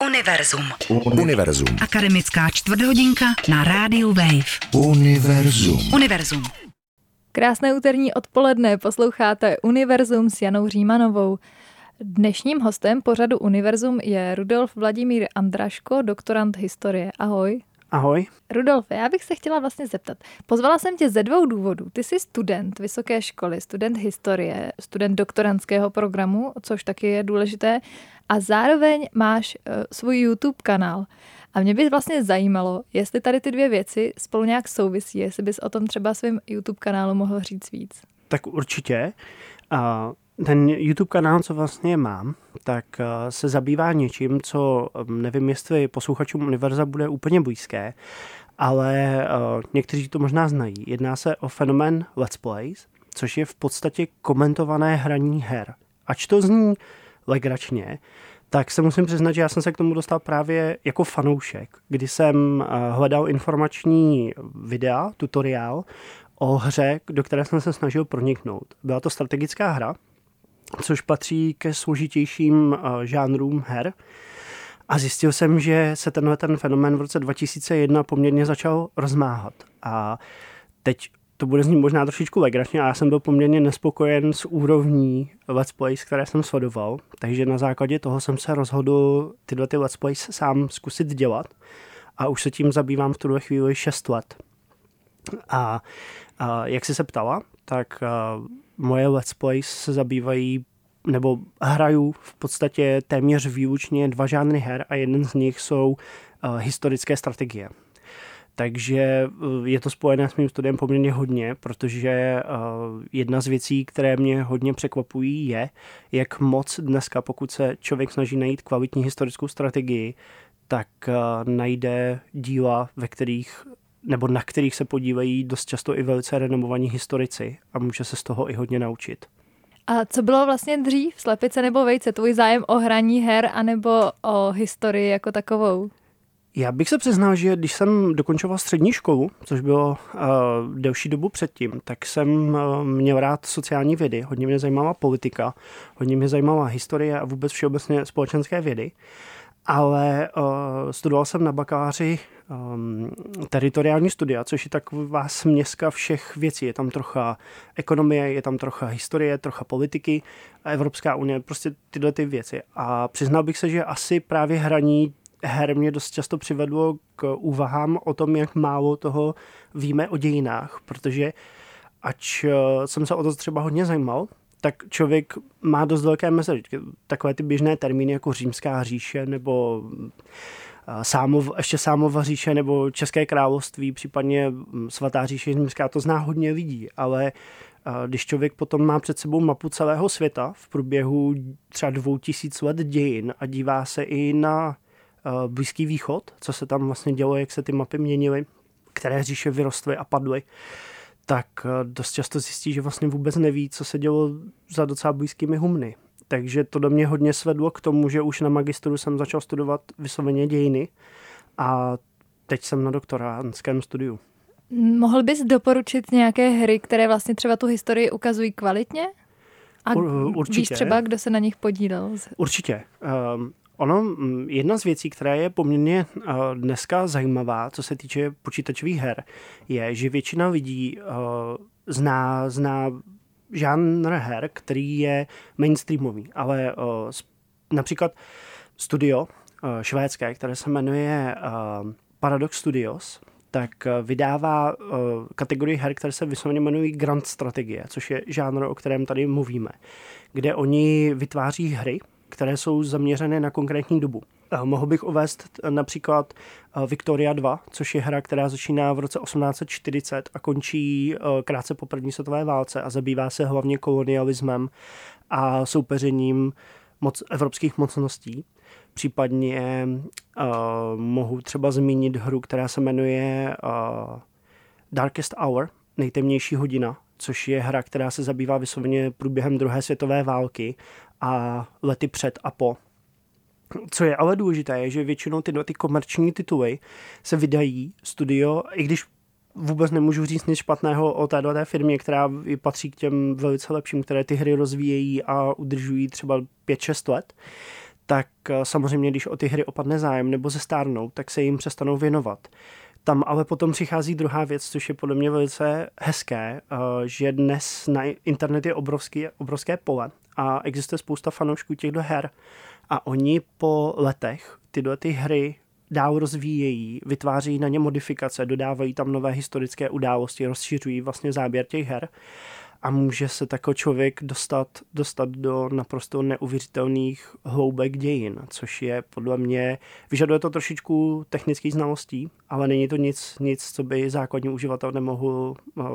Univerzum. Akademická čtvrthodinka na rádiu Wave. Univerzum. Krásné úterní odpoledne, posloucháte Univerzum s Janou Římanovou. Dnešním hostem pořadu Univerzum je Rudolf Vladimír Andraško, doktorand historie. Ahoj. Ahoj. Rudolf, já bych se chtěla vlastně zeptat. Pozvala jsem tě ze 2 důvodů. Ty jsi student vysoké školy, student historie, student doktorandského programu, což taky je důležité, a zároveň máš svůj YouTube kanál. A mě by vlastně zajímalo, jestli tady ty 2 věci spolu nějak souvisí, jestli bys o tom třeba svým YouTube kanálu mohl říct víc. Tak určitě. Ten YouTube kanál, co vlastně mám, tak se zabývá něčím, co nevím, jestli posluchačům Univerza bude úplně blízké, ale někteří to možná znají. Jedná se o fenomén Let's Plays, což je v podstatě komentované hraní her. Ač to zní legračně, tak se musím přiznat, že já jsem se k tomu dostal právě jako fanoušek, kdy jsem hledal informační videa, tutoriál o hře, do které jsem se snažil proniknout. Byla to strategická hra, což patří ke složitějším žánrům her. A zjistil jsem, že se ten fenomén v roce 2001 poměrně začal rozmáhat. A teď to bude znít možná trošičku legračně, a já jsem byl poměrně nespokojen s úrovní Let's Plays, které jsem sledoval. Takže na základě toho jsem se rozhodl tyhle Let's Plays sám zkusit dělat. A už se tím zabývám v tuhle chvíli 6 let. A jak jsi se ptala, tak moje Let's Plays se zabývají, nebo hraju v podstatě téměř výlučně 2 žánry her a jeden z nich jsou historické strategie. Takže je to spojené s mým studiem poměrně hodně, protože jedna z věcí, které mě hodně překvapují, je, jak moc dneska, pokud se člověk snaží najít kvalitní historickou strategii, tak najde díla, na kterých se podílejí dost často i velice renomovaní historici a může se z toho i hodně naučit. A co bylo vlastně dřív, slepice nebo vejce? Tvůj zájem o hraní her anebo o historii jako takovou? Já bych se přiznal, že když jsem dokončoval střední školu, což bylo delší dobu předtím, tak jsem měl rád sociální vědy. Hodně mě zajímala politika, hodně mě zajímala historie a vůbec všeobecně společenské vědy. Ale studoval jsem na bakaláři teritoriální studia, což je taková směska všech věcí. Je tam trocha ekonomie, je tam trocha historie, trocha politiky a Evropská unie, prostě tyhle ty věci. A přiznal bych se, že asi právě hraní her mě dost často přivedlo k úvahám o tom, jak málo toho víme o dějinách, protože ač jsem se o to třeba hodně zajímal, tak člověk má dost velké mezery. Takové ty běžné termíny jako Římská říše nebo ještě Sámova říše nebo České království, případně Svatá říše římská, to zná hodně lidí, ale když člověk potom má před sebou mapu celého světa v průběhu třeba 2000 let dějin a dívá se i na Blízký východ, co se tam vlastně dělo, jak se ty mapy měnily, které říše vyrostly a padly, tak dost často zjistí, že vlastně vůbec neví, co se dělo za docela blízkými humny. Takže to do mě hodně svedlo k tomu, že už na magistru jsem začal studovat vysloveně dějiny a teď jsem na doktorandském studiu. Mohl bys doporučit nějaké hry, které vlastně třeba tu historii ukazují kvalitně? A určitě. Víš třeba, kdo se na nich podílel? Určitě. Jedna z věcí, která je poměrně dneska zajímavá, co se týče počítačových her, je, že většina lidí zná žánr her, který je mainstreamový, ale například studio švédské, které se jmenuje Paradox Studios, tak vydává kategorii her, které se vysloveně jmenují Grand Strategie, což je žánr, o kterém tady mluvíme, kde oni vytváří hry, které jsou zaměřené na konkrétní dobu. Mohl bych uvést například Victoria 2, což je hra, která začíná v roce 1840 a končí krátce po první světové válce a zabývá se hlavně kolonialismem a soupeřením evropských mocností. Případně mohu třeba zmínit hru, která se jmenuje Darkest Hour, nejtemnější hodina, což je hra, která se zabývá vysloveně průběhem druhé světové války a lety před a po. Co je ale důležité, je, že většinou ty komerční tituly se vydají studio, i když vůbec nemůžu říct nic špatného o této firmě, která patří k těm velice lepším, které ty hry rozvíjejí a udržují třeba 5-6 let, tak samozřejmě, když o ty hry opadne zájem nebo zestárnou, tak se jim přestanou věnovat. Tam ale potom přichází druhá věc, což je podle mě velice hezké, že dnes na internet je obrovské pole a existuje spousta fanoušků těchto her a oni po letech tyhle ty hry dál rozvíjejí, vytváří na ně modifikace, dodávají tam nové historické události, rozšiřují vlastně záběr těch her a může se takový člověk dostat do naprosto neuvěřitelných hloubek dějin, což je podle mě, vyžaduje to trošičku technických znalostí, ale není to nic, co by základní uživatel nemohl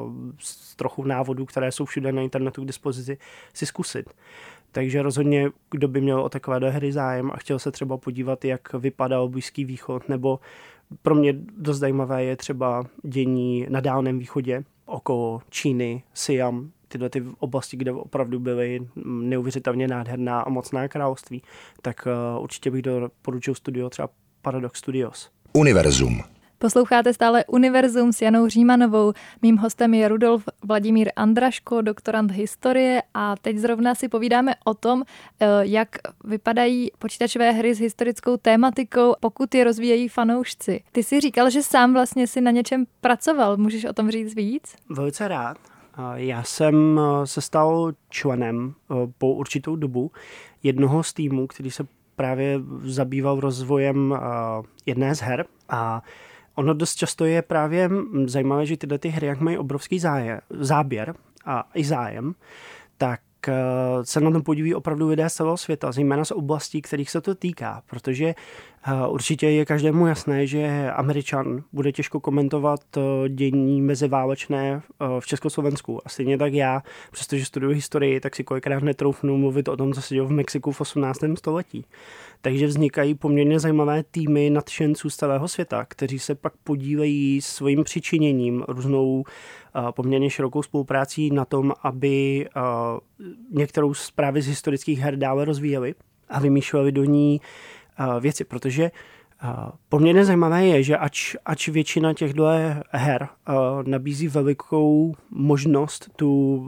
z trochu návodů, které jsou všude na internetu k dispozici, si zkusit. Takže rozhodně, kdo by měl o takové hry zájem a chtěl se třeba podívat, jak vypadal Blízký východ, nebo pro mě dost zajímavé je třeba dění na Dálném východě, okolo Číny, Siam, tyhle ty oblasti, kde opravdu byly neuvěřitelně nádherná a mocná království, tak určitě bych doporučil studio třeba Paradox Studios. Univerzum. Posloucháte stále Univerzum s Janou Římanovou. Mým hostem je Rudolf Vladimír Andraško, doktorant historie a teď zrovna si povídáme o tom, jak vypadají počítačové hry s historickou tématikou, pokud je rozvíjejí fanoušci. Ty jsi říkal, že sám vlastně si na něčem pracoval. Můžeš o tom říct víc? Velice rád. Já jsem se stal členem po určitou dobu jednoho z týmů, který se právě zabýval rozvojem jedné z her a ono dost často je právě zajímavé, že tyhle ty hry, jak mají obrovský záběr a i zájem, tak se na tom podíví opravdu lidé z celého světa, zejména z oblastí, kterých se to týká, protože určitě je každému jasné, že Američan bude těžko komentovat dění meziválečné v Československu. A stejně tak já, přestože studuju historii, tak si kolikrát netroufnu mluvit o tom, co se dělo v Mexiku v 18. století. Takže vznikají poměrně zajímavé týmy nadšenců z celého světa, kteří se pak podílejí svým přičiněním různou poměrně širokou spoluprácí na tom, aby některou z právě z historických her dále rozvíjeli a vymýšleli do ní věci, protože poměrně zajímavé je, že ač většina těchto her nabízí velikou možnost tu,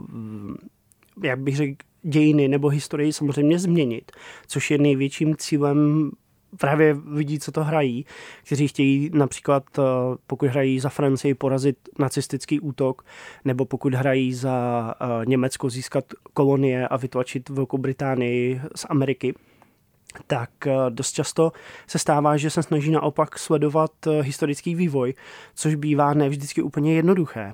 jak bych řekl, dějiny nebo historii samozřejmě změnit, což je největším cílem právě lidí, co to hrají, kteří chtějí například, pokud hrají za Francii, porazit nacistický útok, nebo pokud hrají za Německo, získat kolonie a vytlačit Velkou Británii z Ameriky, tak dost často se stává, že se snaží naopak sledovat historický vývoj, což bývá ne vždycky úplně jednoduché.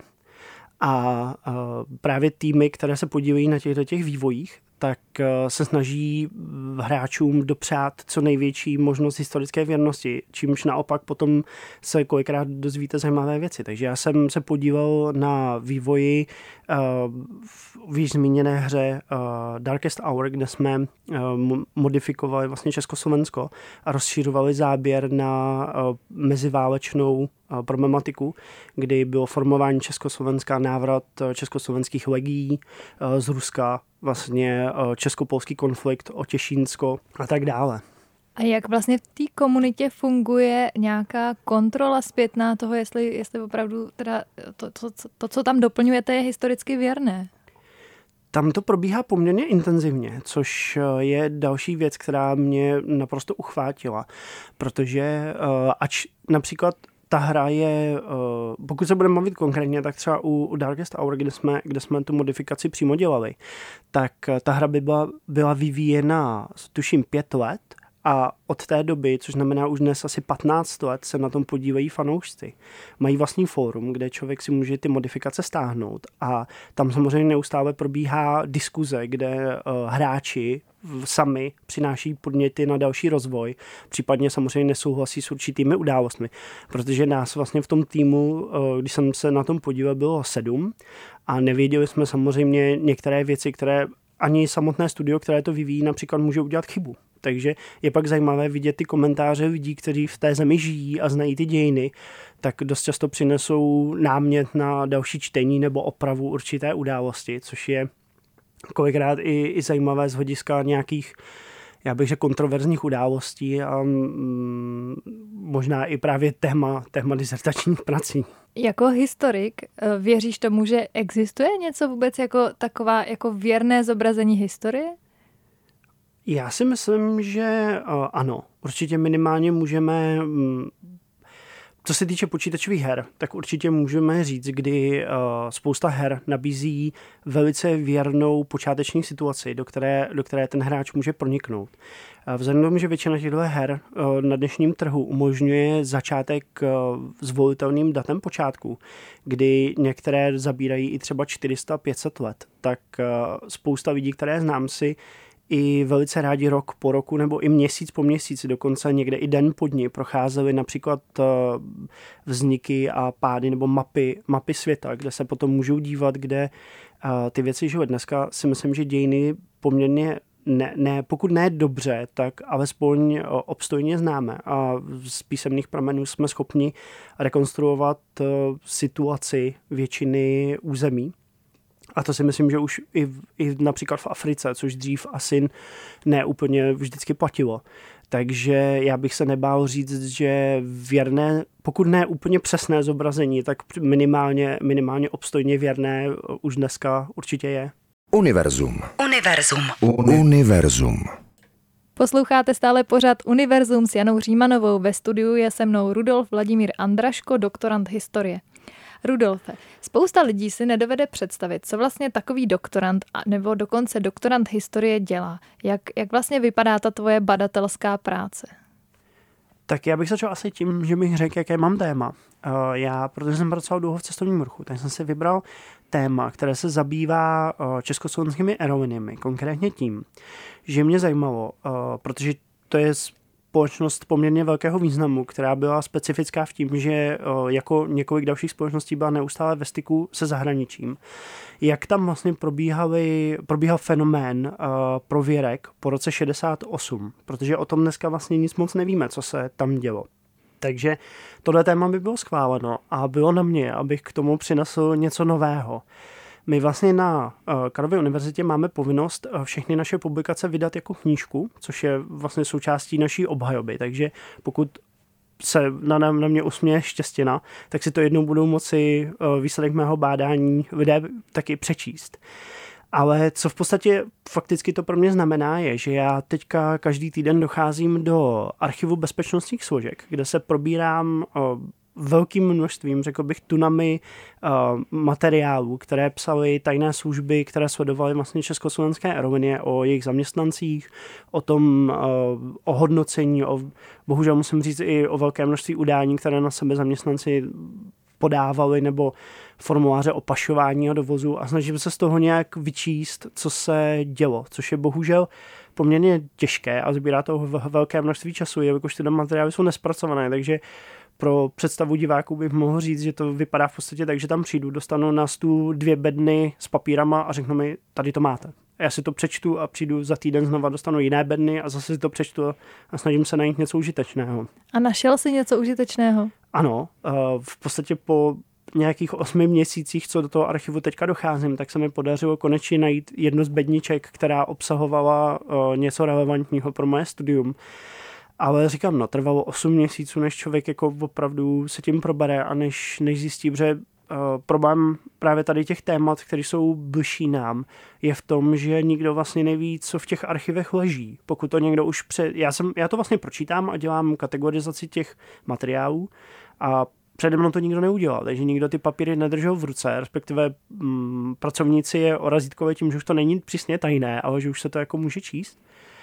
A právě týmy, které se podílejí na těch vývojích, tak se snaží hráčům dopřát co největší možnost historické věrnosti, čímž naopak potom se kolikrát dozvíte zajímavé věci. Takže já jsem se podíval na vývoji v již zmíněné hře Darkest Hour, kde jsme modifikovali vlastně Československo a rozšiřovali záběr na meziválečnou problematiku, kdy bylo formování Československa, návrat československých legií z Ruska, vlastně česko-polský konflikt o Těšínsko a tak dále. A jak vlastně v té komunitě funguje nějaká kontrola zpětná toho, jestli opravdu teda to, co tam doplňujete, je historicky věrné? Tam to probíhá poměrně intenzivně, což je další věc, která mě naprosto uchvátila, protože ač například ta hra je, pokud se budeme mluvit konkrétně, tak třeba u Darkest Hour, kde jsme tu modifikaci přímo dělali, tak ta hra by byla vyvíjena, tuším, 5 let a od té doby, což znamená už dnes asi 15 let, se na tom podílejí fanoušci. Mají vlastní fórum, kde člověk si může ty modifikace stáhnout a tam samozřejmě neustále probíhá diskuze, kde hráči sami přináší podněty na další rozvoj, případně samozřejmě nesouhlasí s určitými událostmi, protože nás vlastně v tom týmu, když jsem se na tom podíval, bylo 7 a nevěděli jsme samozřejmě některé věci, které ani samotné studio, které to vyvíjí, například může udělat chybu. Takže je pak zajímavé vidět ty komentáře lidí, kteří v té zemi žijí a znají ty dějiny, tak dost často přinesou námět na další čtení nebo opravu určité události, což je kolikrát i zajímavé z hlediska nějakých, já bych řekl, kontroverzních událostí a možná i právě téma disertačních prací. Jako historik věříš tomu, že existuje něco vůbec jako taková jako věrné zobrazení historie? Já si myslím, že ano. Určitě minimálně můžeme, co se týče počítačových her, tak určitě můžeme říct, kdy spousta her nabízí velice věrnou počáteční situaci, do které ten hráč může proniknout. Vzhledem k tomu, že většina těchto her na dnešním trhu umožňuje začátek s volitelným datem počátku, kdy některé zabírají i třeba 400-500 let, tak spousta lidí, které znám, si i velice rádi rok po roku nebo i měsíc po měsíci, dokonce někde i den po dni procházeli například vzniky a pády nebo mapy světa, kde se potom můžou dívat, kde ty věci žijou. Dneska si myslím, že dějiny poměrně ne, pokud ne dobře, tak alespoň obstojně známe a z písemných pramenů jsme schopni rekonstruovat situaci většiny území. A to si myslím, že už i například v Africe, což dřív asi ne úplně vždycky platilo. Takže já bych se nebál říct, že věrné, pokud ne úplně přesné zobrazení, tak minimálně obstojně věrné už dneska určitě je. Univerzum. Posloucháte stále pořad Univerzum s Janou Římanovou. Ve studiu je se mnou Rudolf Vladimír Andraško, doktorand historie. Rudolfe, spousta lidí si nedovede představit, co vlastně takový doktorand nebo dokonce doktorand historie dělá. Jak vlastně vypadá ta tvoje badatelská práce? Tak já bych začal asi tím, že bych řekl, jaké mám téma. Protože jsem pracoval dlouho v cestovním ruchu, tak jsem si vybral téma, které se zabývá československými aeroliniemi. Konkrétně tím, že mě zajímalo, protože to je společnost poměrně velkého významu, která byla specifická v tím, že jako několik dalších společností byla neustále ve styku se zahraničím. Jak tam vlastně probíhal fenomén prověrek po roce 68, protože o tom dneska vlastně nic moc nevíme, co se tam dělo. Takže tohle téma by bylo schváleno a bylo na mě, abych k tomu přinesl něco nového. My vlastně na Karlově univerzitě máme povinnost všechny naše publikace vydat jako knížku, což je vlastně součástí naší obhajoby. Takže pokud se na mě usměje štěstina, tak si to jednou budou moci výsledek mého bádání lidé taky přečíst. Ale co v podstatě fakticky to pro mě znamená je, že já teďka každý týden docházím do archivu bezpečnostních složek, kde se probírám velkým množstvím, řekl bych, tunami materiálů, které psaly tajné služby, které sledovaly vlastně československé aerolinie o jejich zaměstnancích, o tom ohodnocení, bohužel musím říct i o velké množství udání, které na sebe zaměstnanci podávali, nebo formuláře o pašování a dovozu a snažím se z toho nějak vyčíst, co se dělo, což je bohužel poměrně těžké a sbírá to velké množství času, jelikož ty materiály jsou nespracované, takže pro představu diváků bych mohl říct, že to vypadá v podstatě tak, že tam přijdu, dostanu na stůl 2 bedny s papírama a řeknu mi, tady to máte. A já si to přečtu a přijdu za týden znova, dostanu jiné bedny a zase si to přečtu a snažím se najít něco užitečného. A našel jsi něco užitečného? Ano, v podstatě po nějakých 8 měsících, co do toho archivu teďka docházím, tak se mi podařilo konečně najít jednu z bedniček, která obsahovala něco relevantního pro moje studium. Ale říkám, trvalo 8 měsíců, než člověk jako opravdu se tím probere a než zjistí, že problém právě tady těch témat, které jsou bližší nám, je v tom, že nikdo vlastně neví, co v těch archivech leží. Pokud to někdo už já to vlastně pročítám a dělám kategorizaci těch materiálů a přede mnou to nikdo neudělal, takže nikdo ty papíry nedržel v ruce, respektive pracovníci je orazítkové tím, že už to není přísně tajné, ale že už se to jako může číst.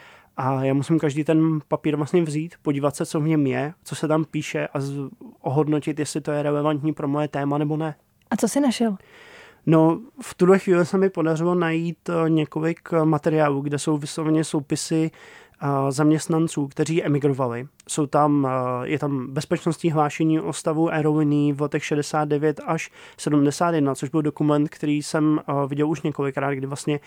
A já musím každý ten papír vlastně vzít, podívat se, co v něm je, co se tam píše a ohodnotit, jestli to je relevantní pro moje téma nebo ne. A co jsi našel? No, v tuhle chvíli se mi podařilo najít několik materiálů, kde jsou vysloveně soupisy zaměstnanců, kteří emigrovali. Je tam bezpečnostní hlášení o stavu aerolinií v letech 69 až 71, což byl dokument, který jsem viděl už několikrát, kdy vlastně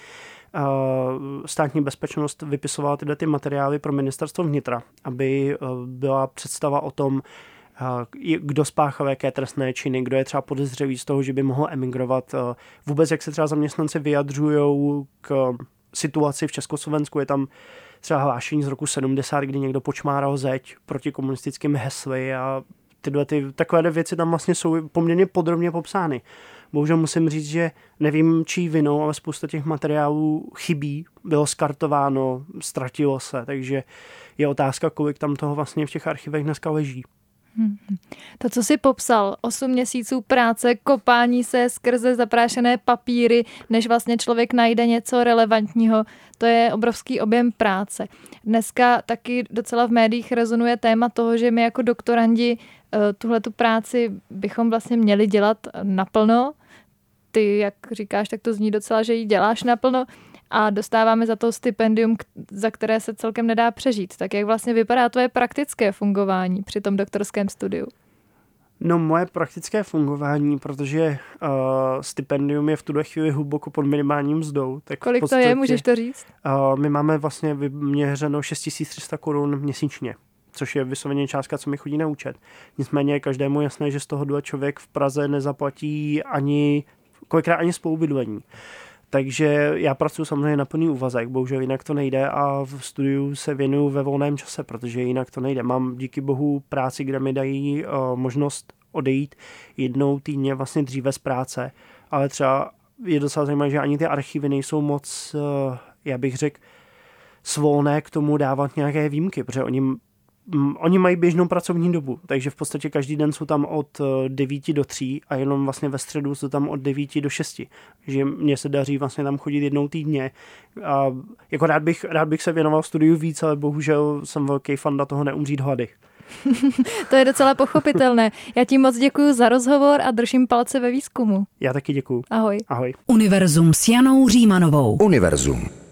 státní bezpečnost vypisovala ty materiály pro ministerstvo vnitra, aby byla představa o tom, kdo spáchal jaké trestné činy, kdo je třeba podezřelý z toho, že by mohl emigrovat. Vůbec, jak se třeba zaměstnanci vyjadřují k situaci v Československu, je tam třeba hlášení z roku 70, kdy někdo počmáral zeď proti komunistickým hesly a takové věci tam vlastně jsou poměrně podrobně popsány. Bohužel musím říct, že nevím, čí vinou, ale spousta těch materiálů chybí, bylo skartováno, ztratilo se, takže je otázka, kolik tam toho vlastně v těch archivech dneska leží. To, co jsi popsal, 8 měsíců práce, kopání se skrze zaprášené papíry, než vlastně člověk najde něco relevantního, to je obrovský objem práce. Dneska taky docela v médiích rezonuje téma toho, že my jako doktorandi tuhletu práci bychom vlastně měli dělat naplno. Ty, jak říkáš, tak to zní docela, že ji děláš naplno a dostáváme za to stipendium, za které se celkem nedá přežít. Tak jak vlastně vypadá tvoje praktické fungování při tom doktorském studiu? No moje praktické fungování, protože stipendium je v tuhle chvíli hluboko pod minimálním mzdou. Tak kolik podstatě, to je, můžeš to říct? My máme vlastně vyměřeno 6300 korun měsíčně, což je vysloveně částka, co mi chodí na účet. Nicméně každému jasné, že z toho člověk v Praze nezaplatí kolikrát ani spolubydlení. Takže já pracuji samozřejmě na plný úvazek, bohužel jinak to nejde a v studiu se věnuju ve volném čase, protože jinak to nejde. Mám díky bohu práci, kde mi dají možnost odejít jednou týdně vlastně dříve z práce, ale třeba je docela zajímavé, že ani ty archivy nejsou moc, já bych řekl, svolné k tomu dávat nějaké výjimky, protože oni mají běžnou pracovní dobu, takže v podstatě každý den jsou tam od 9 do 3 a jenom vlastně ve středu jsou tam od 9 do 6. Takže mně se daří vlastně tam chodit jednou týdně. A jako rád bych se věnoval studiu víc, ale bohužel jsem velký fanda toho neumřít hlady. To je docela pochopitelné. Já ti moc děkuji za rozhovor a držím palce ve výzkumu. Já taky děkuji. Ahoj. Ahoj. Univerzum s Janou Římanovou. Univerzum.